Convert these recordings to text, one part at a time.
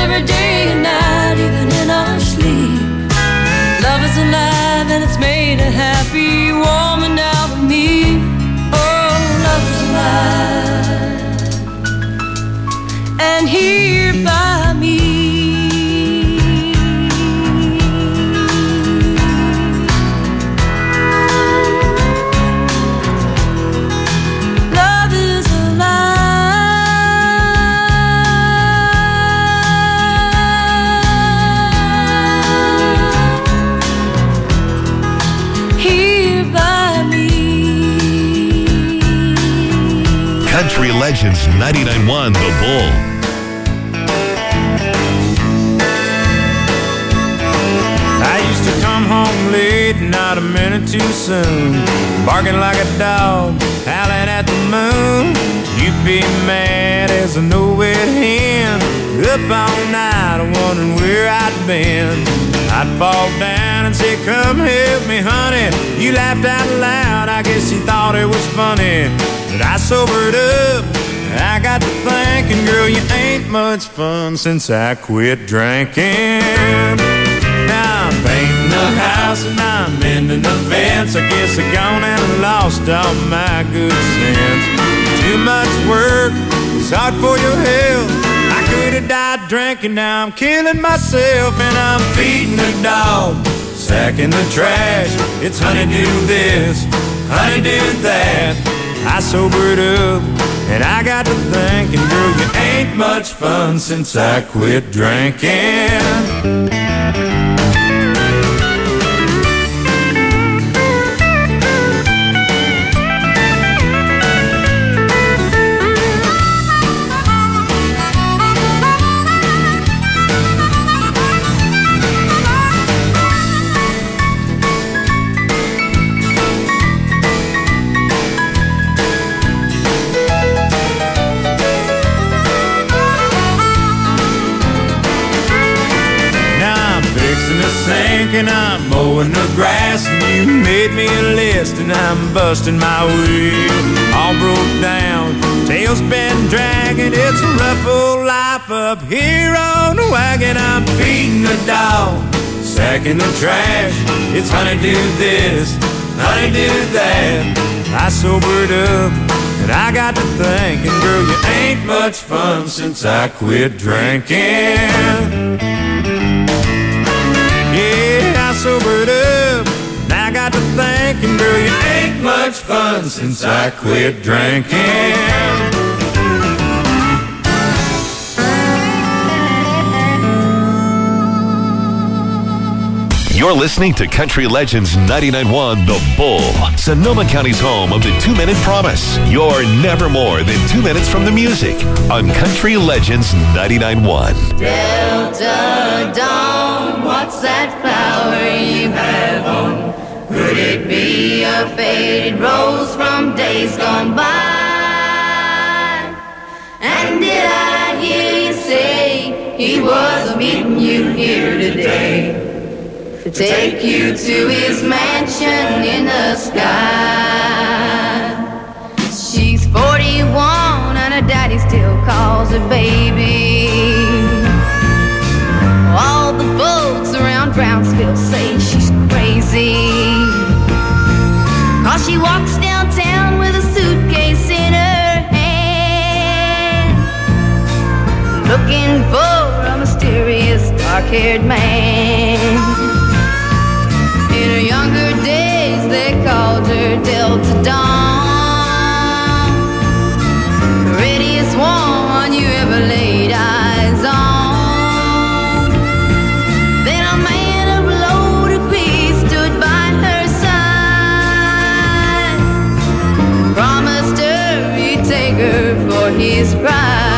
every day and night, even in our sleep. Love is alive and it's made a happy woman out of me. Oh, love is alive and here by me. Country Legends 99.1 The Bull. I used to come home late, not a minute too soon, barking like a dog, howling at the moon. You'd be mad as a no-wit hen, up all night wondering where I'd been. I'd fall down and say, come help me, honey. You laughed out loud, I guess you thought it was funny. But I sobered up, I got to thinking, girl, you ain't much fun since I quit drinking. Now I'm painting the house and I'm mending the fence. I guess I gone and lost all my good sense. Too much work, it's hard for your health. I could have died drinking, now I'm killing myself. And I'm feeding the dog, sacking the trash. It's honey do this, honey do that. I sobered up and I got to thinking, girl, you ain't much fun since I quit drinking. And I'm mowing the grass, and you made me a list, and I'm busting my wheel. All broke down, tail's been dragging. It's a rough old life up here on the wagon. I'm feeding the dog, sacking the trash. It's honey do this, honey do that. I sobered up and I got to thinking, girl, you ain't much fun since I quit drinking. Yeah, I sobered up, and I got to thinking, girl, you ain't much fun since I quit drinking. You're listening to Country Legends 99.1 The Bull, Sonoma County's home of the 2-Minute Promise. You're never more than 2 minutes from the music on Country Legends 99.1. Delta Dawn, what's that flower you have on? Could it be a faded rose from days gone by? And did I hear you say he was meeting you here today? To take you to his mansion in the sky. She's 41 and her daddy still calls her baby. All the folks around Brownsville say she's crazy, 'cause she walks downtown with a suitcase in her hand, looking for a mysterious dark-haired man. In her younger days, they called her Delta Dawn, the readiest one you ever laid eyes on. Then a man of low degree stood by her side, promised her he'd take her for his bride.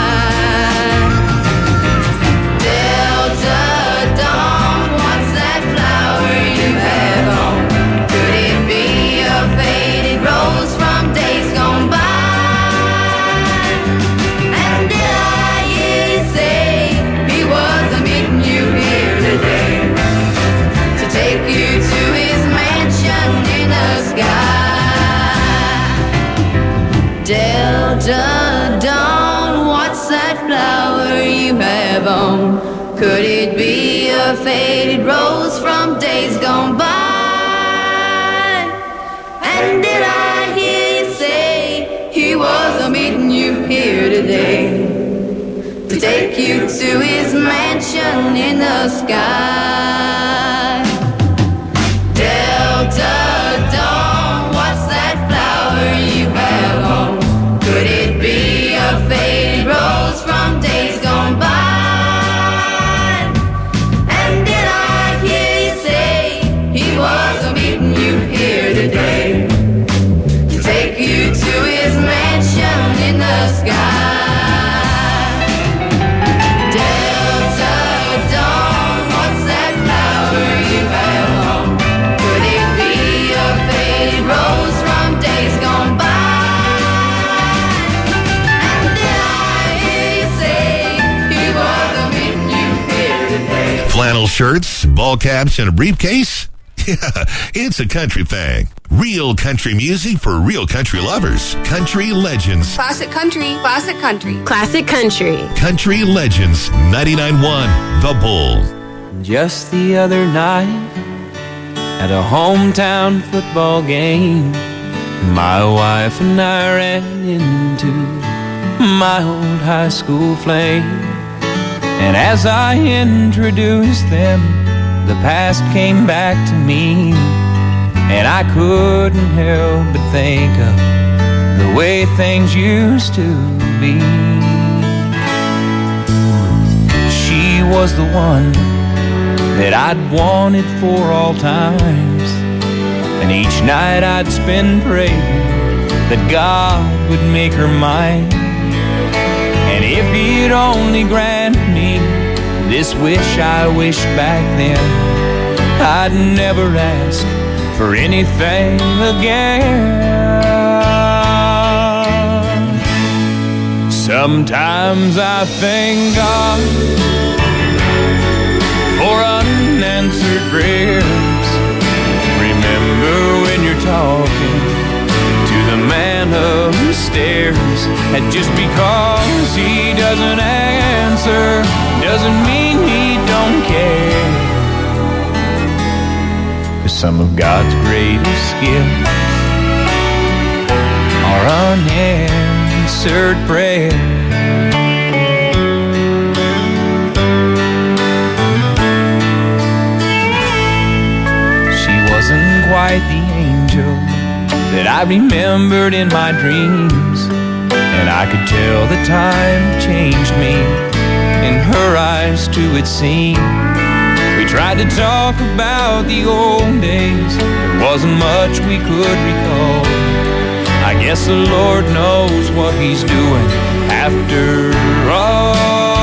Delta Dawn, what's that flower you have on? Could it be a faded rose from days gone by? And did I hear you say he was meeting you here today to take you to his mansion in the sky? Delta Dawn, what's that flower you have on? Could it be a faded rose from days gone by? And did I hear you say he was meeting you here today to take you to his mansion in the sky? Delta Dawn, what's that flower you have on? Could it be a faded rose from days gone by? Flannel shirts, ball caps, and a briefcase? Yeah, it's a country thing. Real country music for real country lovers. Country Legends. Classic country, classic country. Classic country. Country Legends 99.1 The Bull. Just the other night at a hometown football game, my wife and I ran into my old high school flame. And as I introduced them, the past came back to me, and I couldn't help but think of the way things used to be. She was the one that I'd wanted for all times, and each night I'd spend praying that God would make her mine. And if he'd only grant me this wish I wished back then, I'd never ask for anything again. Sometimes I thank God for unanswered prayers. Remember when you're talking to the man upstairs, and just because he doesn't answer doesn't mean he don't care. 'Cause some of God's greatest gifts are unanswered prayer. She wasn't quite the angel that I remembered in my dreams, and I could tell the time changed me. In her eyes too it seemed. We tried to talk about the old days, there wasn't much we could recall. I guess the Lord knows what he's doing after all.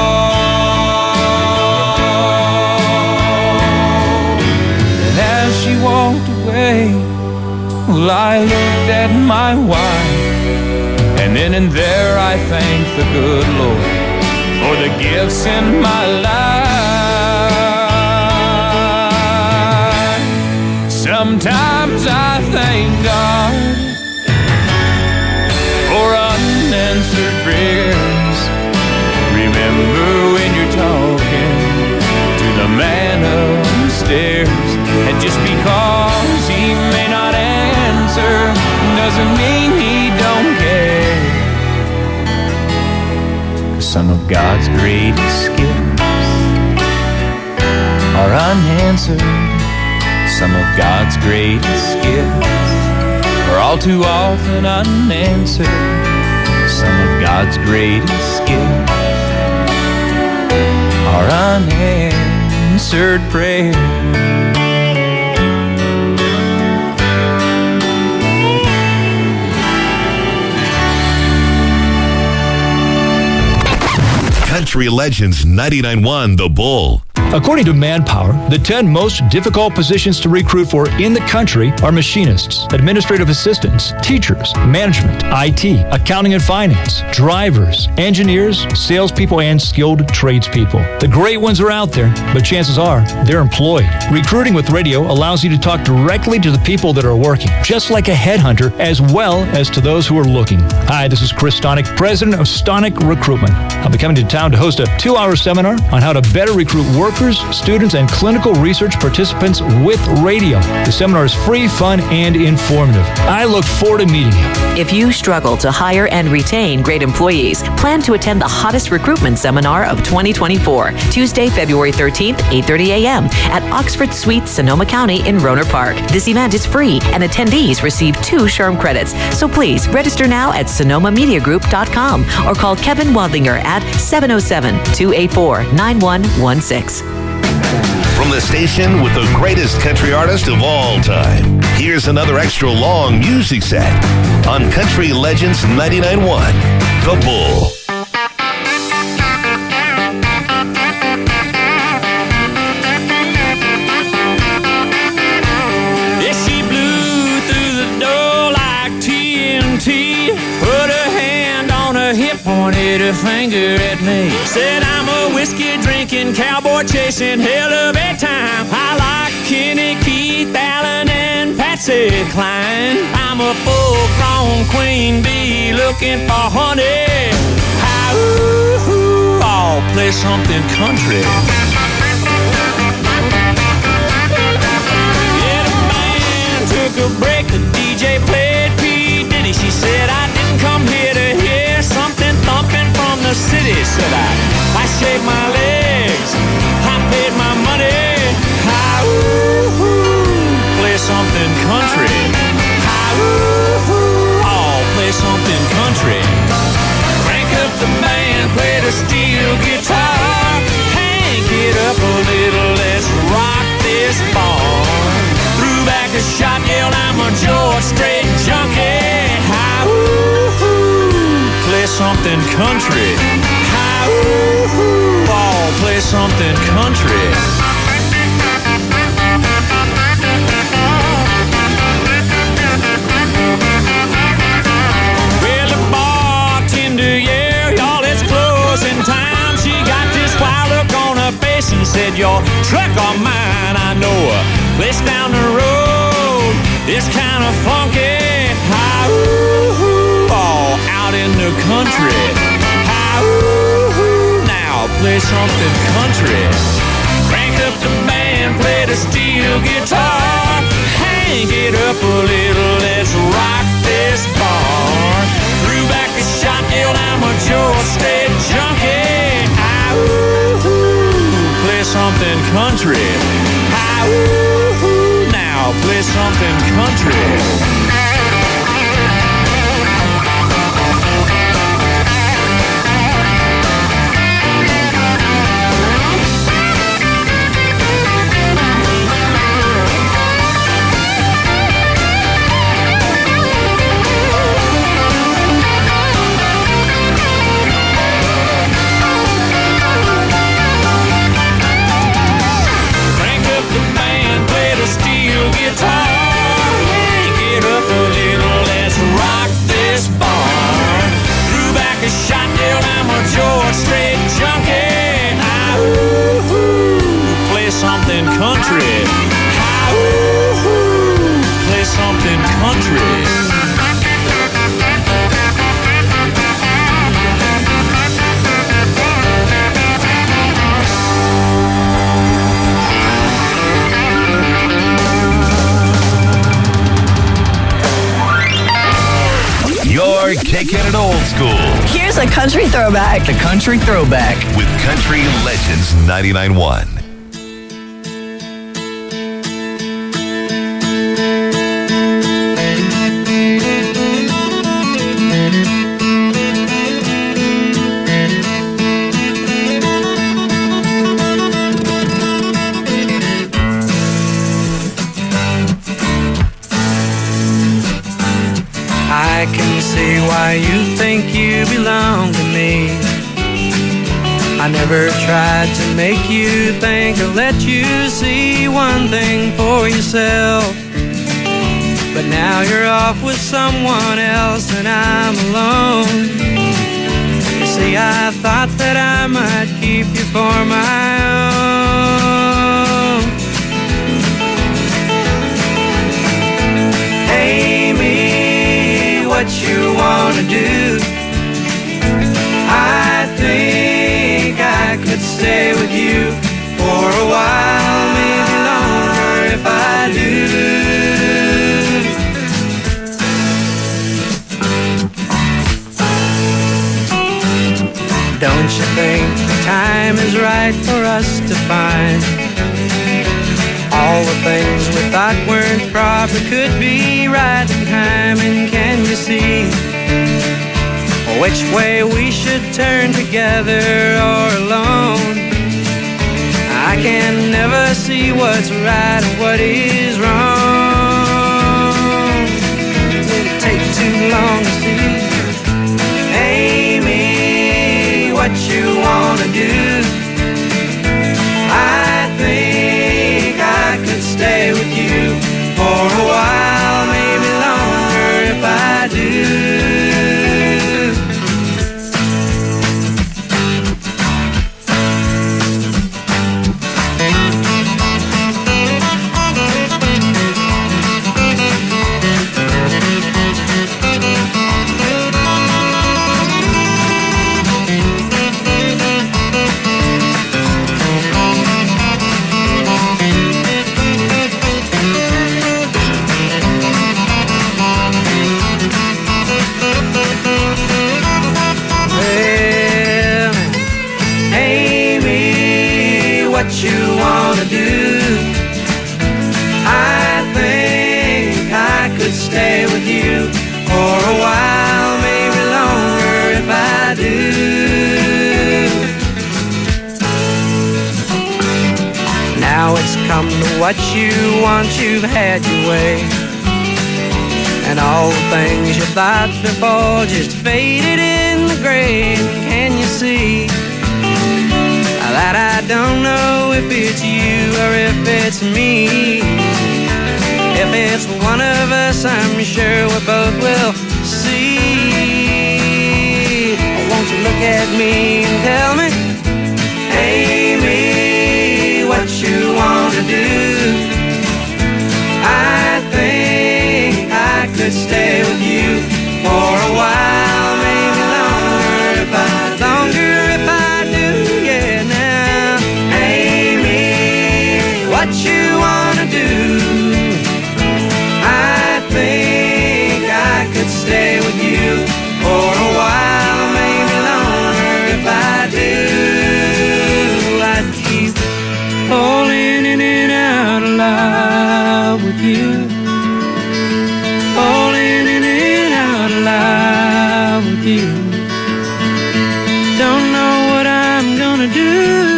And as she walked away, well, I looked at my wife, and then and there I thanked the good Lord for the gifts in my life. Sometimes I thank God for unanswered prayers. Remember when you're talking to the man upstairs, and just because he may not answer doesn't mean he don't care. Some of God's greatest gifts are unanswered. Some of God's greatest gifts are all too often unanswered. Some of God's greatest gifts are unanswered prayer. Country Legends 99.1 The Bull. According to Manpower, the 10 most difficult positions to recruit for in the country are machinists, administrative assistants, teachers, management, IT, accounting and finance, drivers, engineers, salespeople, and skilled tradespeople. The great ones are out there, but chances are they're employed. Recruiting with radio allows you to talk directly to the people that are working, just like a headhunter, as well as to those who are looking. Hi, this is Chris Stonick, president of Stonick Recruitment. I'll be coming to town town to host a 2-hour seminar on how to better recruit workers, students, and clinical research participants with radio. The seminar is free, fun, and informative. I look forward to meeting you. If you struggle to hire and retain great employees, plan to attend the hottest recruitment seminar of 2024, Tuesday, February 13th, 8:30 a.m. at Oxford Suites, Sonoma County in Rohnert Park. This event is free, and attendees receive 2 SHRM credits. So please register now at SonomaMediaGroup.com or call Kevin Wadlinger at 707-284-9116. From the station with the greatest country artist of all time, here's another extra long music set on Country Legends 99.1, The Bull. Yeah, she blew through the door like TNT, put her hand on her hip, pointed her finger at me, said I'm a whiskey drinking, cowboy chasing hell of a time. I like Kenny, Keith, Allen, and Patsy Cline. I'm a full-grown queen bee looking for honey. Ooh, I'll play something country. Yeah, the band took a break, the DJ played P. Diddy. She said I didn't come here to hear something thumping from the city. Said I shaved my legs, I paid my money. Play something country. I'll play something country. Crank up the band, play the steel guitar. Hank it up a little, let's rock this bar. Threw back a shot, yelled I'm a George Strait junkie. Play something country. I'll play something country. Well, the bartender, yeah, y'all, it's closing time. She got this wild look on her face and said, your truck or mine, I know a place down the road. It's kind of funky. All out in the country. Now play something country. Crank up the band, play the steel guitar. Hang it up a little, let's rock this bar. Threw back a shot, yelled I'm a George Strait junkie. Play something country. Now play something country. Something country. Play something country. You're kicking it old school. Here's a country throwback. The Country Throwback with Country Legends 99.1. I can see why you think you belong to me. I never tried to make you think or let you see one thing for yourself. But now you're off with someone else and I'm alone. You see, I thought that I might keep you for my own. Amy, what you wanna do? I think think the time is right for us to find. All the things we thought weren't proper could be right in time. And can you see which way we should turn, together or alone? I can never see what's right and what is wrong. It'll take too long to see. Amy, what you wanna do? I think I could stay with you for a while, maybe longer if I do. What you wanna do? I think I could stay with you for a while, maybe longer if I do. Now it's come to what you want, you've had your way, and all the things you thought before just faded in the grave. Can you see that I don't know if it's you or if it's me? If it's one of us, I'm sure we both will see. Won't you look at me and tell me, Amy, what you wanna do? I think I could stay with you for a while, maybe longer if I do, yeah. Now, Amy, what you wanna do? I think I could stay with you for a while, maybe longer if I do. I'd keep falling in and out of love with you, falling in and out of love with you. Don't know what I'm gonna do.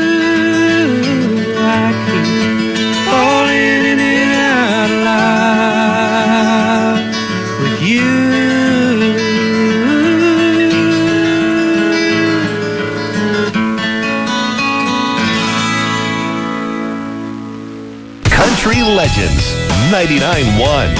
I keep falling in and out of love with you. Country Legends 99.1.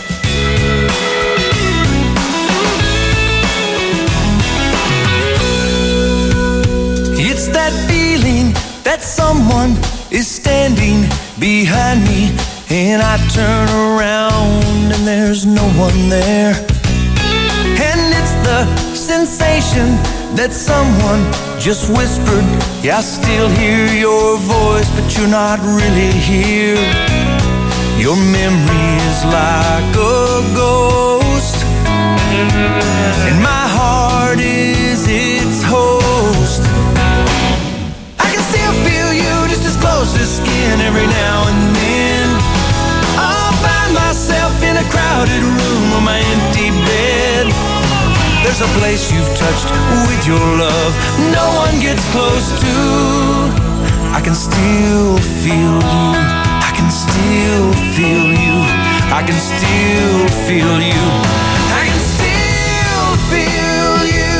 It's that feeling that someone is standing behind me, and I turn around and there's no one there. And it's the sensation that someone just whispered, yeah, I still hear your voice, but you're not really here. Your memory is like a ghost, and my heart is its host. I can still feel you just as close as skin every now and then. I'll find myself in a crowded room on my empty bed. There's a place you've touched with your love no one gets close to. I can still feel you, I can still feel you, I can still feel you, I can still feel you.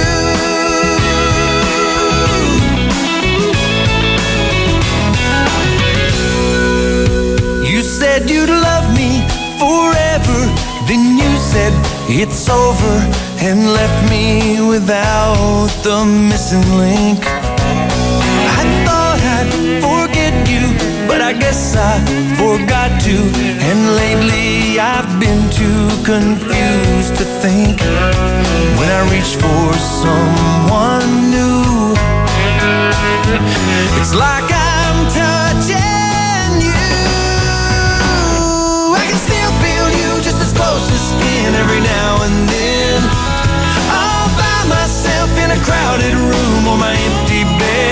You said you'd love me forever, then you said it's over and left me without the missing link. I thought I'd forget you, but I guess I forgot to. And lately I've been too confused to think. When I reach for someone new, it's like I'm touching you. I can still feel you just as close as skin every now and then. All by myself in a crowded room on my empty bed.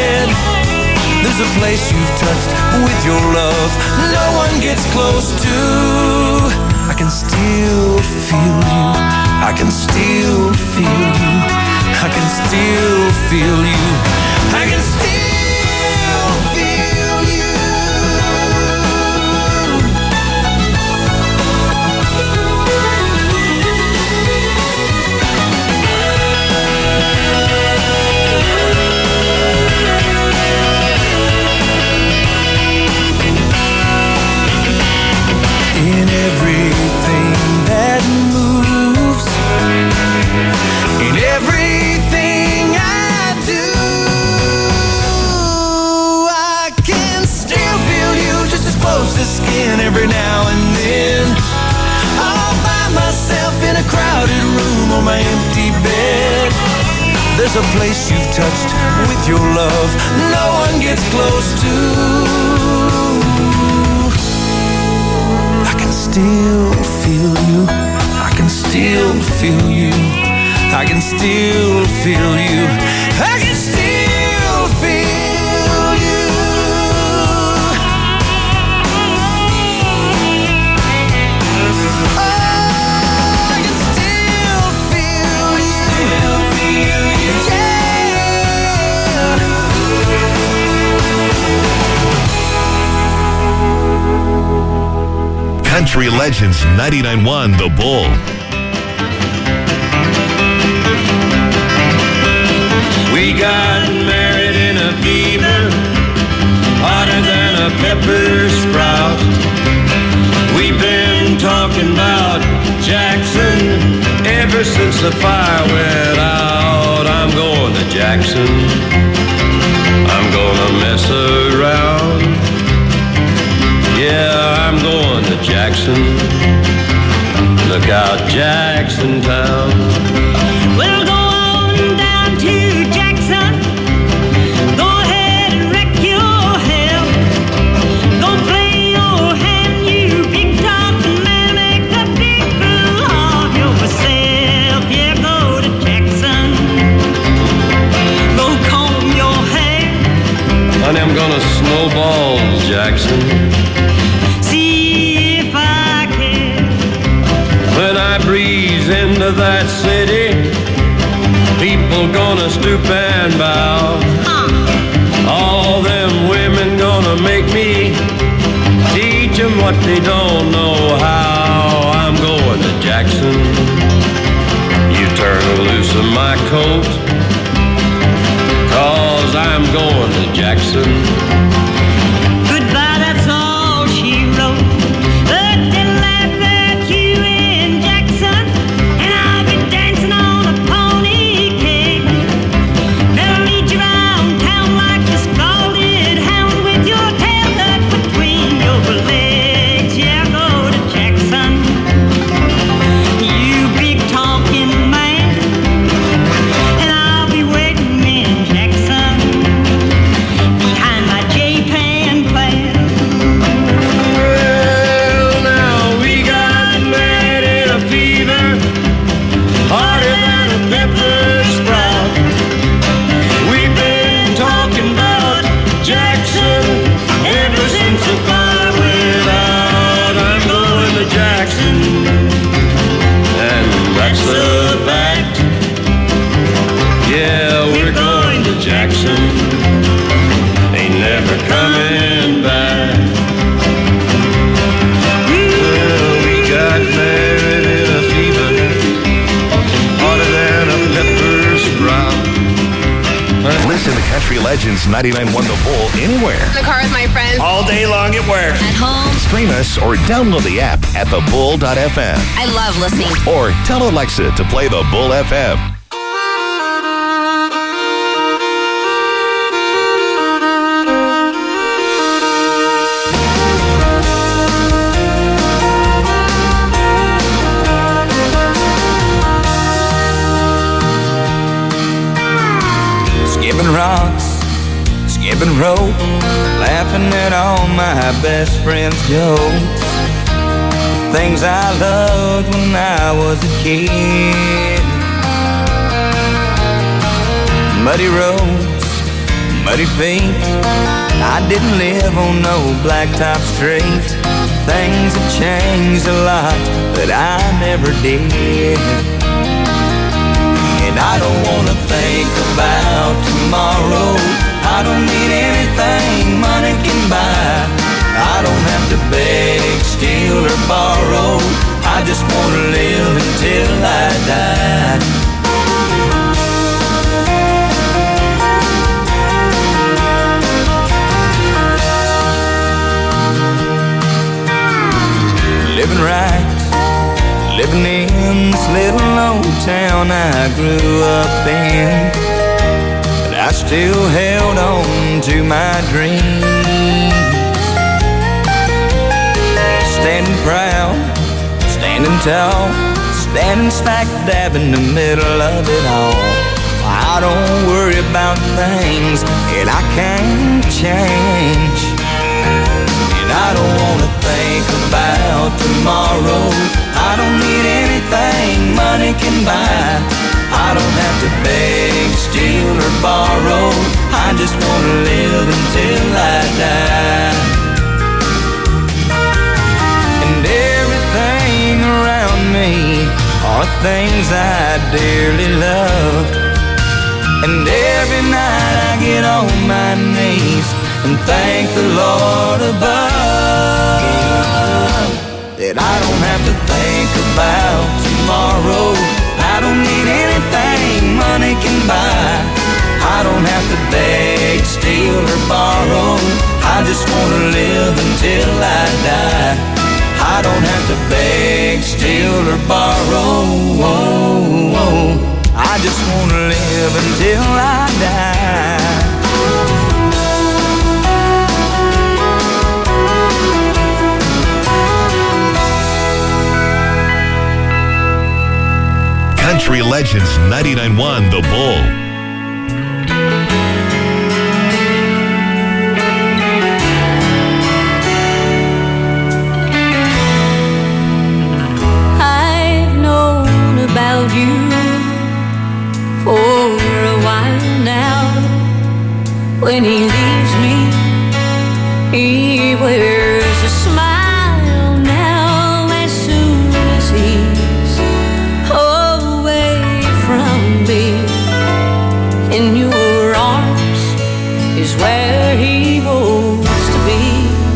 There's a place you've touched with your love no one gets close to. I can still feel you. I can still feel you. I can still feel you. I can still feel you. In everything that moves, in everything I do, I can still feel you just as close as skin every now and then. All by myself in a crowded room on my empty bed. There's a place you've touched with your love no one gets close to. I can still feel you. I can still feel you. I can still feel you. I can still feel you. Oh, I can still feel you. Still feel you. Yeah. Country Legends 99.1 The Bull. We got married in a fever, hotter than a pepper sprout. We've been talking about Jackson ever since the fire went out. I'm going to Jackson. I'm gonna mess around. Yeah, I'm going to Jackson. Look out, Jackson Town. We'll go on down to Jackson. Go ahead and wreck your hell. Go play your hand, you big talking man. Make a big fool of yourself. Yeah, go to Jackson. Go comb your hair. Honey, I'm gonna snowball Jackson. When I breeze into that city, people gonna stoop and bow. All them women gonna make me teach them what they don't know how. I'm going to Jackson. You turn loose of my coat, 'cause I'm going to Jackson. Goodbye, that's all she wrote. Ain't never coming back. Well, we got married in a fever, hotter than a pepper sprout. Listen to Country Legends 99.1 The Bull anywhere. In the car with my friends. All day long at work. At home. Stream us or download the app at thebull.fm. I love listening. Or tell Alexa to play The Bull FM. Skipping rocks, skipping rope, laughing at all my best friends' jokes. Things I loved when I was a kid. Muddy roads, muddy feet. I didn't live on no blacktop street. Things have changed a lot, but I never did. And I don't wanna think about tomorrow. I don't need anything money can buy. I don't have to beg, steal, or borrow. I just wanna live until I die. Living right, living in this little old town I grew up in. But I still held on to my dreams. Standing proud, standing tall, standing smack dab in the middle of it all. I don't worry about things that I can't change. And I don't wanna think about tomorrow. I don't need anything money can buy. I don't have to beg, steal, or borrow. I just wanna live until I die. And everything around me are things I dearly love. And every night I get on my knees and thank the Lord above that I don't have to think about tomorrow. I don't need anything money can buy. I don't have to beg, steal, or borrow. I just wanna live until I die. I don't have to beg, steal, or borrow. I just wanna live until I die. Country Legends 99.1 The Bull. I've known about you for a while now. When he leaves me, he wears a smile now. As soon as he's away from me, in your arms is where he wants to be.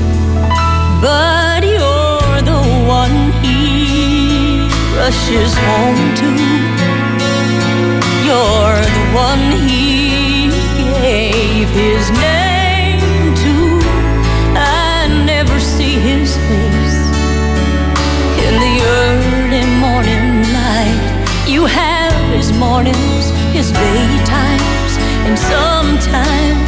But you're the one he rushes home to. You're the one he gave his name to. I never see his face in the early morning light. You have his mornings, his daytimes, and sometimes